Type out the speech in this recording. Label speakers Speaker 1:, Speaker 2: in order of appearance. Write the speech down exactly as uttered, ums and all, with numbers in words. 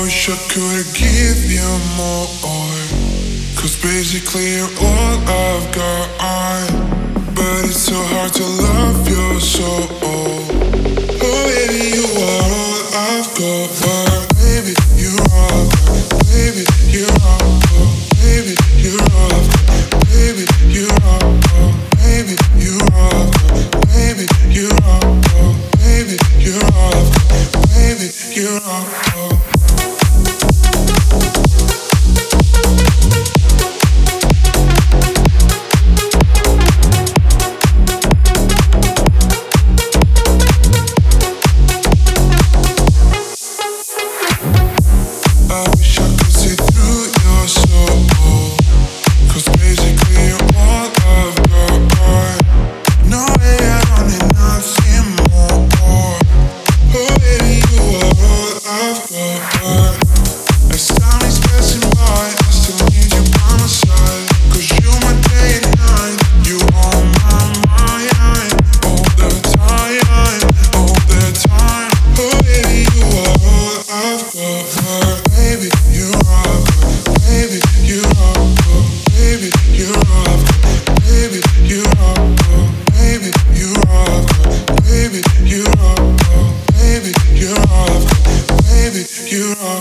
Speaker 1: wish I could give you more. Cause basically you're all I've got. But it's so hard to love your soul. Oh baby, you are all I've got. Baby, you're all I've got. Baby, you're all I've got. Baby, you're all I've got. Baby, you're all I've got. Baby, you're all I've got. Baby, you're all I've got. Baby, you're all I've got. Baby, you're all I've got. You're all